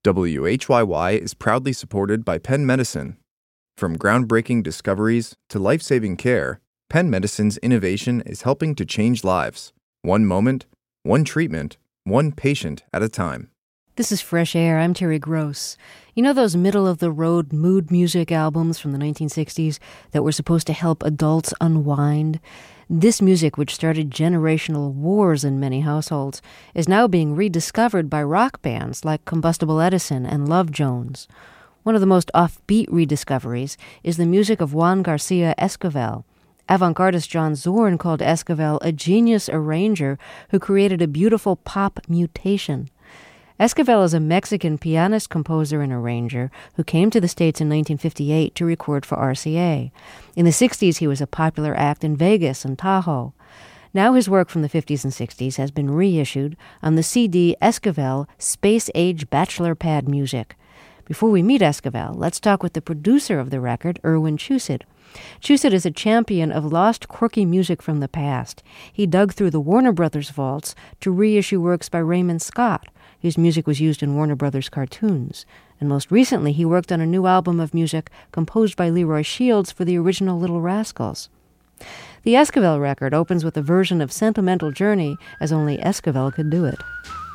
WHYY is proudly supported by Penn Medicine. From groundbreaking discoveries to life-saving care, Penn Medicine's innovation is helping to change lives. One moment, one treatment, one patient at a time. This is Fresh Air. I'm Terry Gross. You know those middle-of-the-road mood music albums from the 1960s that were supposed to help adults unwind? This music, which started generational wars in many households, is now being rediscovered by rock bands like Combustible Edison and Love Jones. One of the most offbeat rediscoveries is the music of Juan Garcia Esquivel. Avant-gardist John Zorn called Esquivel a genius arranger who created a beautiful pop mutation. Esquivel is a Mexican pianist, composer, and arranger who came to the States in 1958 to record for RCA. In the 60s, he was a popular act in Vegas and Tahoe. Now his work from the 50s and 60s has been reissued on the CD Esquivel Space Age Bachelor Pad Music. Before we meet Esquivel, let's talk with the producer of the record, Irwin Chusid. Chusid is a champion of lost, quirky music from the past. He dug through the Warner Brothers vaults to reissue works by Raymond Scott, whose music was used in Warner Brothers cartoons. And most recently, he worked on a new album of music composed by Leroy Shields for the original Little Rascals. The Esquivel record opens with a version of Sentimental Journey, as only Esquivel could do it.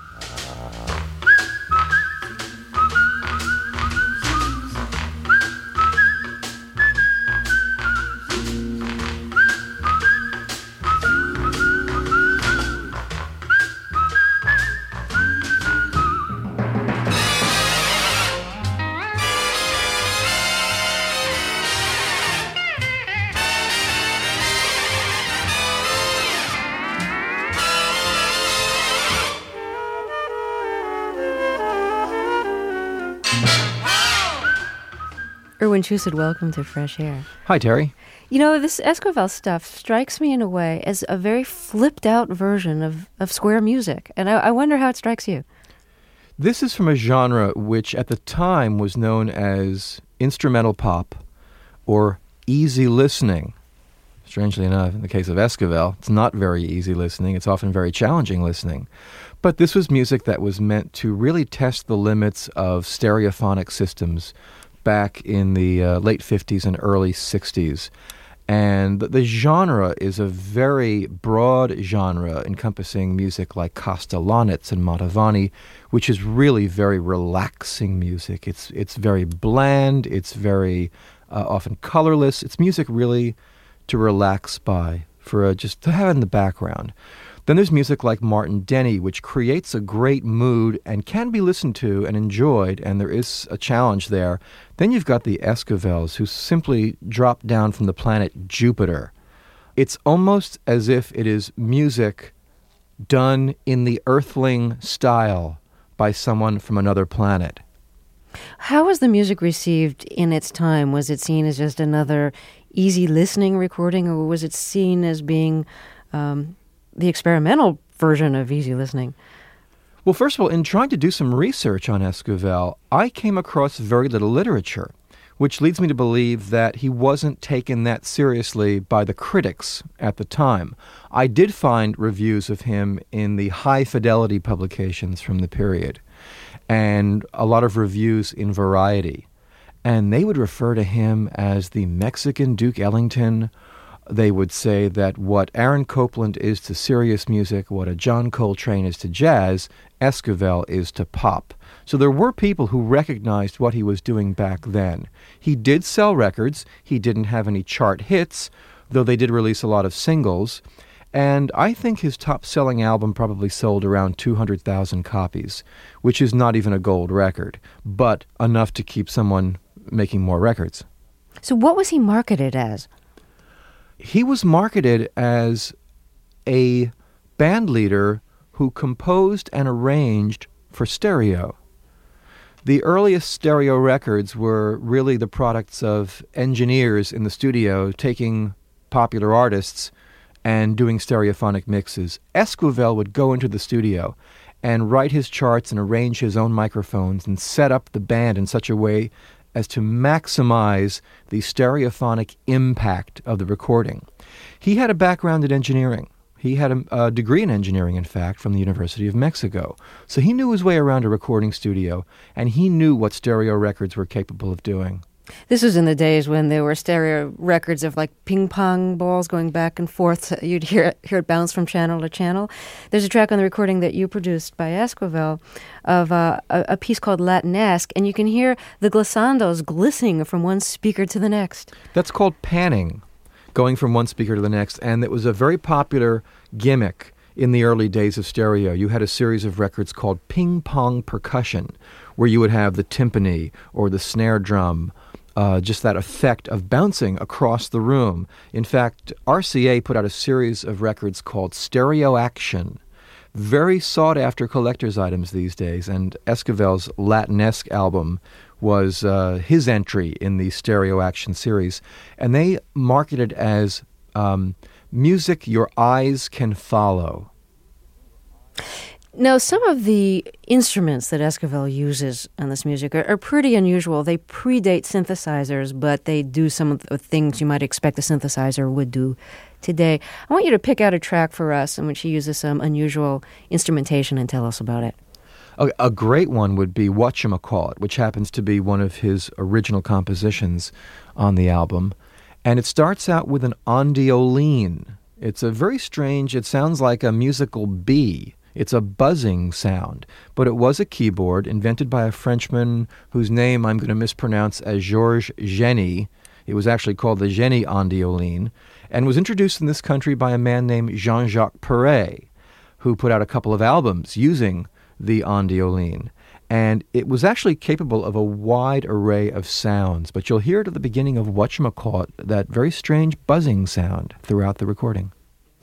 Irwin Chusid, welcome to Fresh Air. Hi, Terry. You know, this Esquivel stuff strikes me in a way as a very flipped-out version of square music, and I wonder how it strikes you. This is from a genre which at the time was known as instrumental pop or easy listening. Strangely enough, in the case of Esquivel, it's not very easy listening. It's often very challenging listening. But this was music that was meant to really test the limits of stereophonic systems back in the late 50s and early 60s. And the genre is a very broad genre encompassing music like Kostelanetz and Mantovani, which is really very relaxing music. It's very bland, it's very often colorless. It's music really to relax by, for just to have in the background. Then there's music like Martin Denny, which creates a great mood and can be listened to and enjoyed, and there is a challenge there. Then you've got the Esquivels, who simply drop down from the planet Jupiter. It's almost as if it is music done in the Earthling style by someone from another planet. How was the music received in its time? Was it seen as just another easy listening recording, or was it seen as being the experimental version of easy listening? Well, first of all, in trying to do some research on Esquivel, I came across very little literature, which leads me to believe that he wasn't taken that seriously by the critics at the time. I did find reviews of him in the high-fidelity publications from the period, and a lot of reviews in Variety. And they would refer to him as the Mexican Duke Ellington. They would say that what Aaron Copland is to serious music, what a John Coltrane is to jazz, Esquivel is to pop. So there were people who recognized what he was doing back then. He did sell records. He didn't have any chart hits, though they did release a lot of singles. And I think his top-selling album probably sold around 200,000 copies, which is not even a gold record, but enough to keep someone making more records. So what was he marketed as? He was marketed as a band leader who composed and arranged for stereo. The earliest stereo records were really the products of engineers in the studio taking popular artists and doing stereophonic mixes. Esquivel would go into the studio and write his charts and arrange his own microphones and set up the band in such a way as to maximize the stereophonic impact of the recording. He had a background in engineering. He had a degree in engineering, in fact, from the University of Mexico. So he knew his way around a recording studio, and he knew what stereo records were capable of doing. This was in the days when there were stereo records of like ping pong balls going back and forth. You'd hear it bounce from channel to channel. There's a track on the recording that you produced by Esquivel of a piece called Latinesque, and you can hear the glissandos glistening from one speaker to the next. That's called panning, going from one speaker to the next, and it was a very popular gimmick in the early days of stereo. You had a series of records called ping pong percussion, where you would have the timpani or the snare drum, just that effect of bouncing across the room. In fact, RCA put out a series of records called Stereo Action, very sought-after collector's items these days, and Esquivel's Latinesque album was his entry in the Stereo Action series, and they marketed as music your eyes can follow. Now, some of the instruments that Esquivel uses on this music are pretty unusual. They predate synthesizers, but they do some of the things you might expect a synthesizer would do today. I want you to pick out a track for us in which he uses some unusual instrumentation and tell us about it. A great one would be Whatchamacallit, which happens to be one of his original compositions on the album. And it starts out with an ondioline. It's a very strange, it sounds like a musical bee. It's a buzzing sound, but it was a keyboard invented by a Frenchman whose name I'm going to mispronounce as Georges Genie. It was actually called the Genie ondioline, and was introduced in this country by a man named Jean-Jacques Perret, who put out a couple of albums using the ondioline. And it was actually capable of a wide array of sounds, but you'll hear it at the beginning of Whatchamacallit, that very strange buzzing sound throughout the recording.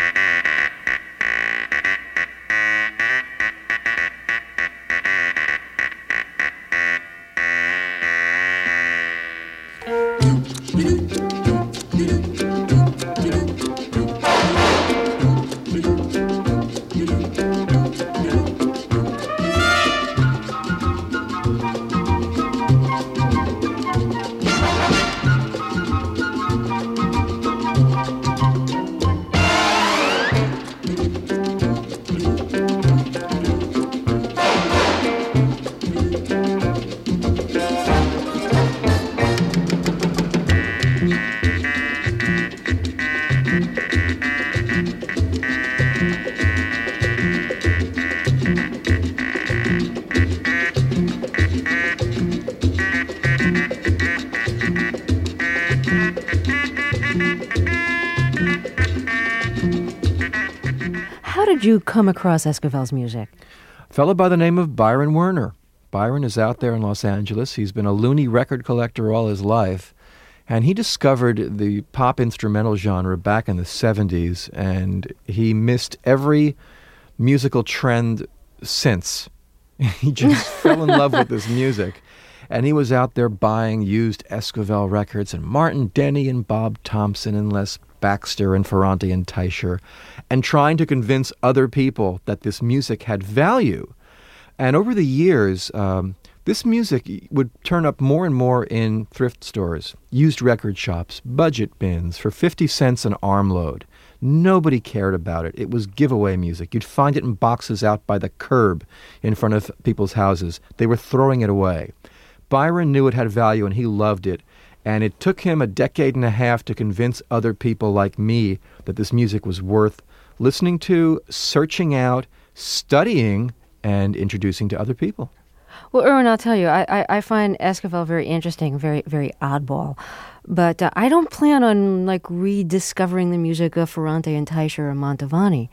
How did you come across Esquivel's music? A fellow by the name of Byron Werner. Byron is out there in Los Angeles. He's been a loony record collector all his life, and he discovered the pop instrumental genre back in the 70s, and he missed every musical trend since. He just fell in love with this music, and he was out there buying used Esquivel records and Martin Denny and Bob Thompson and Les Baxter and Ferrante and Teicher, and trying to convince other people that this music had value. And over the years, this music would turn up more and more in thrift stores, used record shops, budget bins for 50 cents an armload. Nobody cared about it. It was giveaway music. You'd find it in boxes out by the curb in front of people's houses. They were throwing it away. Byron knew it had value, and he loved it. And it took him a decade and a half to convince other people like me that this music was worth listening to, searching out, studying, and introducing to other people. Well, Erwin, I'll tell you, I find Esquivel very interesting, very, very oddball. But I don't plan on, rediscovering the music of Ferrante and Teicher or Mantovani.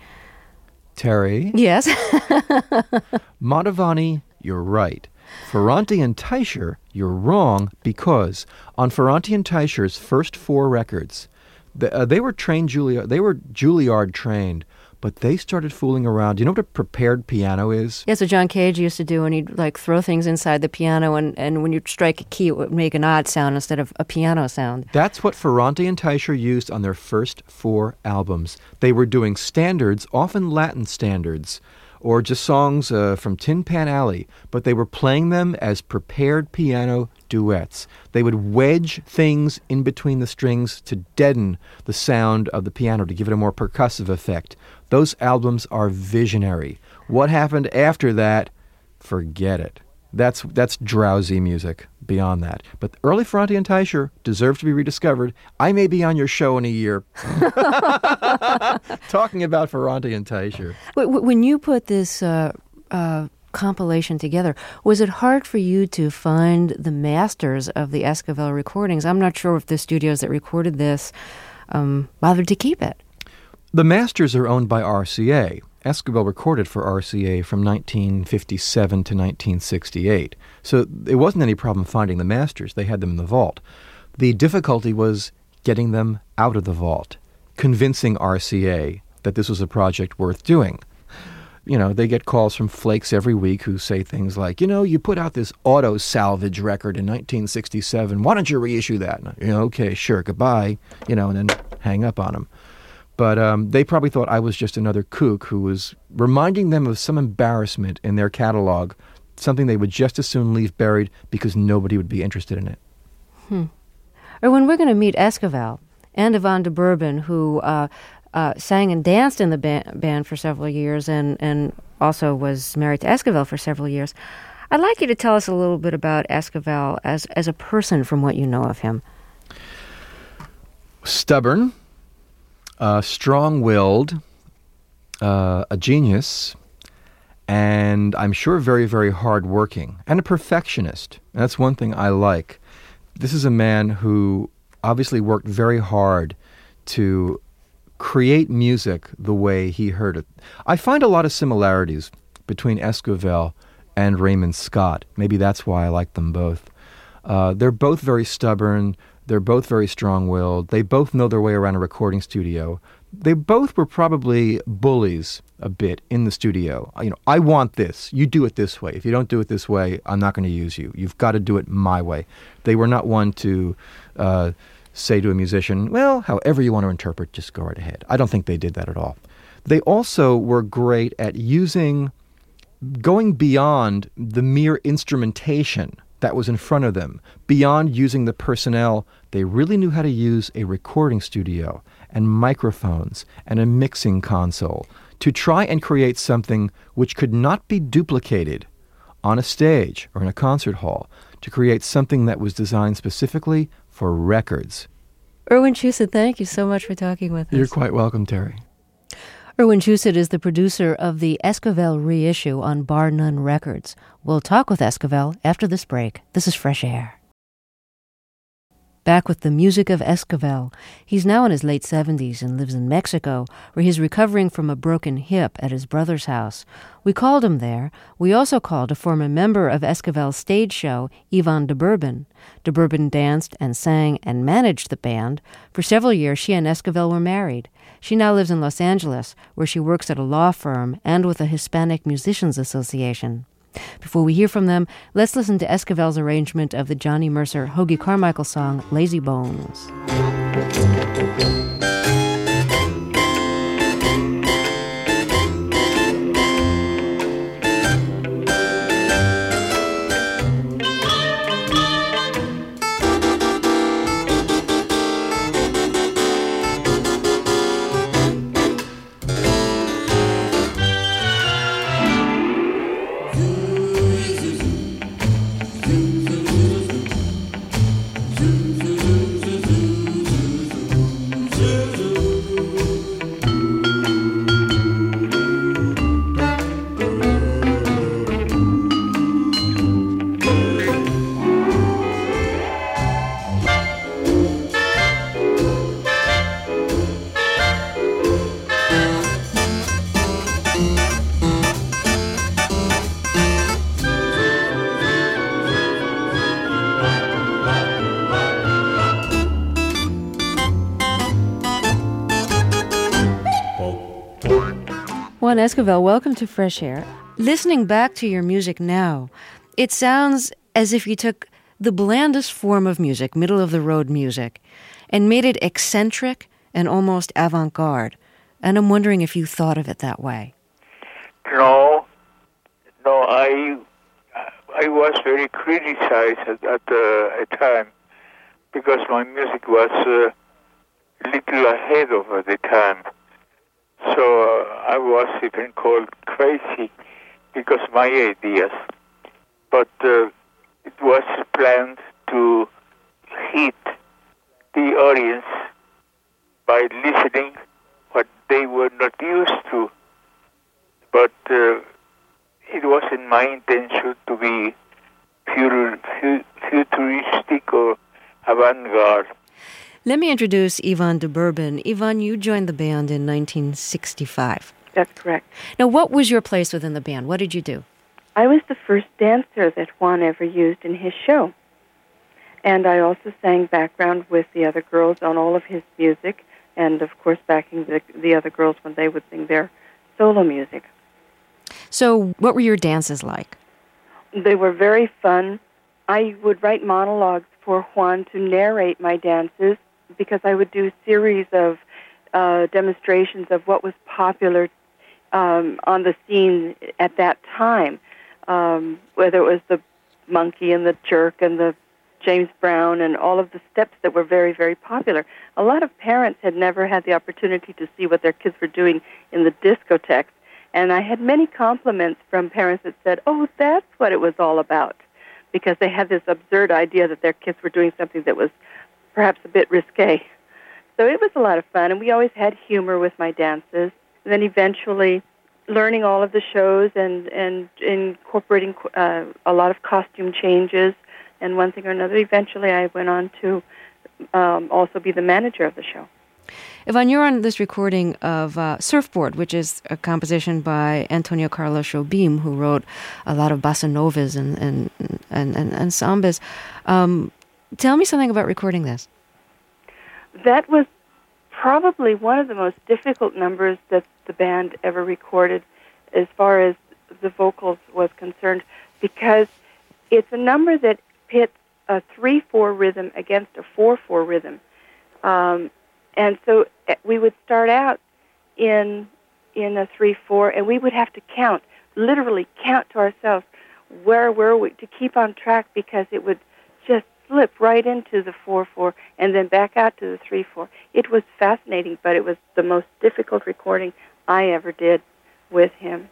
Terry? Yes? Mantovani, you're right. Ferrante and Teicher, you're wrong, because on Ferrante and Teicher's first 4 records, they were Juilliard trained, but they started fooling around. Do you know what a prepared piano is? Yes, what John Cage used to do when he'd throw things inside the piano, and when you'd strike a key, it would make an odd sound instead of a piano sound. That's what Ferrante and Teicher used on their first 4 albums. They were doing standards, often Latin standards, or just songs from Tin Pan Alley, but they were playing them as prepared piano duets. They would wedge things in between the strings to deaden the sound of the piano, to give it a more percussive effect. Those albums are visionary. What happened after that, forget it. That's drowsy music beyond that. But early Ferrante and Teicher deserve to be rediscovered. I may be on your show in a year talking about Ferrante and Teicher. When you put this compilation together, was it hard for you to find the masters of the Esquivel recordings? I'm not sure if the studios that recorded this bothered to keep it. The masters are owned by RCA. Esquivel recorded for RCA from 1957 to 1968. So it wasn't any problem finding the masters. They had them in the vault. The difficulty was getting them out of the vault, convincing RCA that this was a project worth doing. You know, they get calls from flakes every week who say things like, you put out this auto salvage record in 1967. Why don't you reissue that? And, okay, sure, goodbye, and then hang up on them. But they probably thought I was just another kook who was reminding them of some embarrassment in their catalog, something they would just as soon leave buried because nobody would be interested in it. Or when we're going to meet Esquivel and Yvonne de Bourbon, who sang and danced in the band for several years and also was married to Esquivel for several years, I'd like you to tell us a little bit about Esquivel as a person from what you know of him. Stubborn. Strong-willed, a genius, and I'm sure very, very hard-working, and a perfectionist. And that's one thing I like. This is a man who obviously worked very hard to create music the way he heard it. I find a lot of similarities between Esquivel and Raymond Scott. Maybe that's why I like them both. They're both very stubborn. They're both very strong-willed. They both know their way around a recording studio. They both were probably bullies a bit in the studio. I want this. You do it this way. If you don't do it this way, I'm not going to use you. You've got to do it my way. They were not one to say to a musician, well, however you want to interpret, just go right ahead. I don't think they did that at all. They also were great at going beyond the mere instrumentation that was in front of them. Beyond using the personnel, they really knew how to use a recording studio and microphones and a mixing console to try and create something which could not be duplicated on a stage or in a concert hall, to create something that was designed specifically for records. Erwin Chusett, thank you so much for talking with us. You're quite welcome, Terry. Erwin Chusett is the producer of the Esquivel reissue on Bar None Records. We'll talk with Esquivel after this break. This is Fresh Air. Back with the music of Esquivel. He's now in his late 70s and lives in Mexico, where he's recovering from a broken hip at his brother's house. We called him there. We also called a former member of Esquivel's stage show, Yvonne de Bourbon. De Bourbon danced and sang and managed the band. For several years, she and Esquivel were married. She now lives in Los Angeles, where she works at a law firm and with the Hispanic Musicians Association. Before we hear from them, let's listen to Esquivel's arrangement of the Johnny Mercer Hoagy Carmichael song, Lazy Bones. Juan Esquivel, welcome to Fresh Air. Listening back to your music now, it sounds as if you took the blandest form of music, middle-of-the-road music, and made it eccentric and almost avant-garde. And I'm wondering if you thought of it that way. No, I was very criticized at a time because my music was a little ahead of the time. So I was even called crazy because my ideas. But it was planned to hit the audience by listening what they were not used to. But it wasn't my intention to be futuristic or avant-garde. Let me introduce Yvonne de Bourbon. Yvonne, you joined the band in 1965. That's correct. Now, what was your place within the band? What did you do? I was the first dancer that Juan ever used in his show. And I also sang background with the other girls on all of his music, and, of course, backing the other girls when they would sing their solo music. So what were your dances like? They were very fun. I would write monologues for Juan to narrate my dances because I would do a series of demonstrations of what was popular on the scene at that time, whether it was the monkey and the jerk and the James Brown and all of the steps that were very, very popular. A lot of parents had never had the opportunity to see what their kids were doing in the discotheques, and I had many compliments from parents that said, "Oh, that's what it was all about," because they had this absurd idea that their kids were doing something that was perhaps a bit risque. So it was a lot of fun, and we always had humor with my dances. And then eventually learning all of the shows and incorporating a lot of costume changes and one thing or another. Eventually I went on to also be the manager of the show. Yvonne, you're on this recording of Surfboard, which is a composition by Antonio Carlos Jobim, who wrote a lot of bossa novas and sambas. Tell me something about recording this. That was probably one of the most difficult numbers that the band ever recorded as far as the vocals was concerned, because it's a number that pits a 3/4 rhythm against a 4/4 rhythm. And so we would start out in a 3/4, and we would have to literally count to ourselves where were we to keep on track, because it would just slip right into the 4/4 and then back out to the 3/4. It was fascinating, but it was the most difficult recording I ever did with him.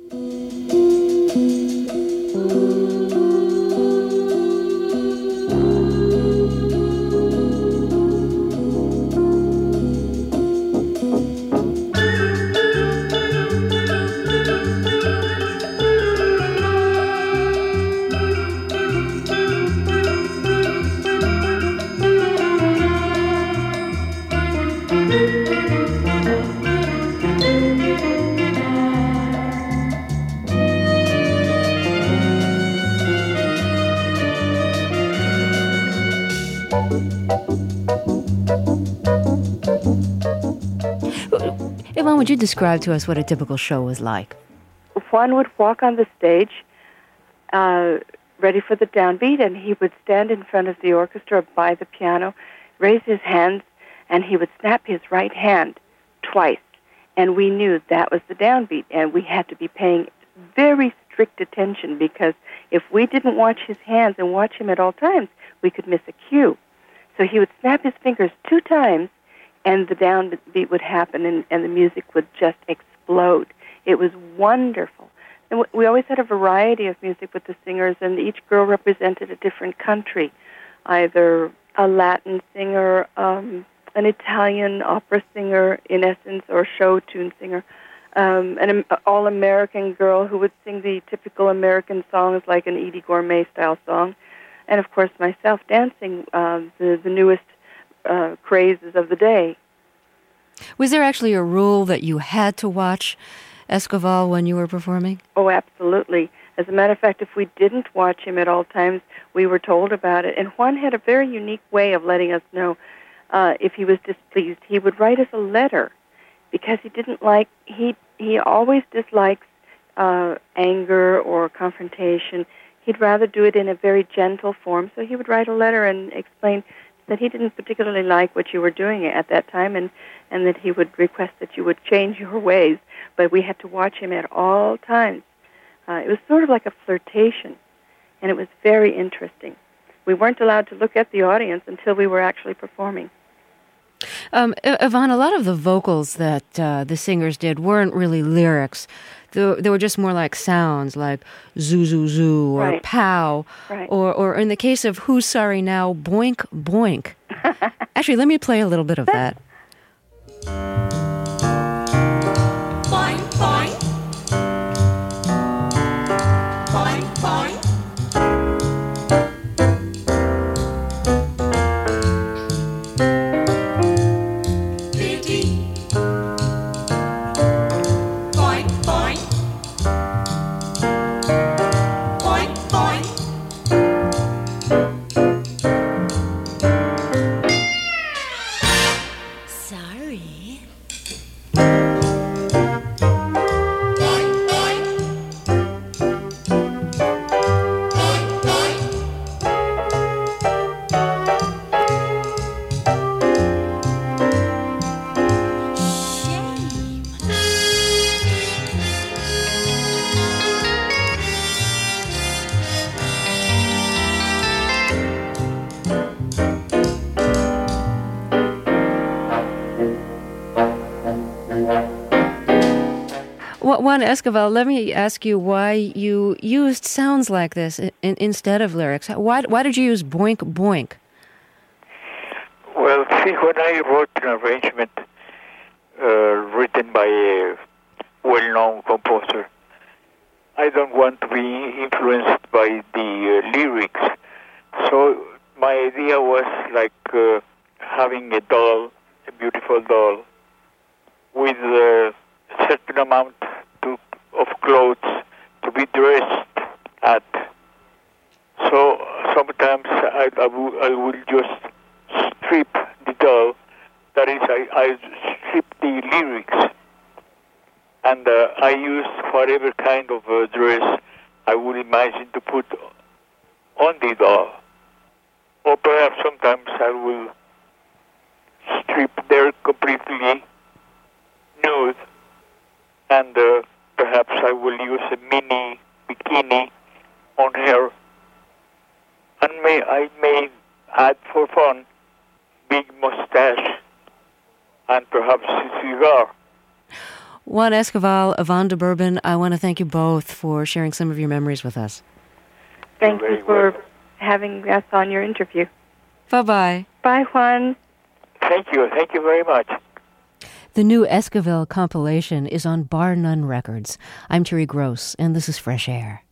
Yvonne, would you describe to us what a typical show was like? Juan would walk on the stage ready for the downbeat, and he would stand in front of the orchestra by the piano, raise his hands, and he would snap his right hand twice. And we knew that was the downbeat, and we had to be paying very strict attention, because if we didn't watch his hands and watch him at all times, we could miss a cue. So he would snap his fingers 2 times, and the downbeat would happen, and the music would just explode. It was wonderful. And we always had a variety of music with the singers, and each girl represented a different country, either a Latin singer, an Italian opera singer, in essence, or show tune singer, an all-American girl who would sing the typical American songs like an Edie Gourmet-style song, and, of course, myself dancing the newest crazes of the day. Was there actually a rule that you had to watch Esquivel when you were performing? Oh, absolutely. As a matter of fact, if we didn't watch him at all times, we were told about it. And Juan had a very unique way of letting us know if he was displeased. He would write us a letter, because he always dislikes anger or confrontation. He'd rather do it in a very gentle form. So he would write a letter and explain that he didn't particularly like what you were doing at that time, and that he would request that you would change your ways. But we had to watch him at all times. It was sort of like a flirtation, and it was very interesting. We weren't allowed to look at the audience until we were actually performing. Yvonne, a lot of the vocals that the singers did weren't really lyrics. They were just more like sounds, like zoo, zoo, zoo, or Right. pow, Right. or in the case of Who's Sorry Now, boink, boink. Actually, let me play a little bit of that. Boing, boing. Boing, boing. Pretty. Boing, boing. Boing, boing. Sorry. Boing, boing. Boing, boing. Shame. Juan Esquivel, let me ask you why you used sounds like this instead of lyrics. Why did you use boink, boink? Well, see, when I wrote an arrangement written by a well-known composer, I don't want to be influenced by the lyrics. So my idea was like having a doll, a beautiful doll, with a certain amount of clothes to be dressed at. So sometimes I will just strip the doll. That is, I strip the lyrics, and I use whatever kind of dress I would imagine to put on the doll. Or perhaps sometimes I will strip there completely nude, and perhaps I will use a mini bikini on her, and I may add for fun big mustache and perhaps a cigar. Juan Esquivel, Yvonne de Bourbon, I want to thank you both for sharing some of your memories with us. Thank You're you very for having us on your interview. Bye-bye. Bye, Juan. Thank you very much. The new Esquivel compilation is on Bar None Records. I'm Terry Gross, and this is Fresh Air.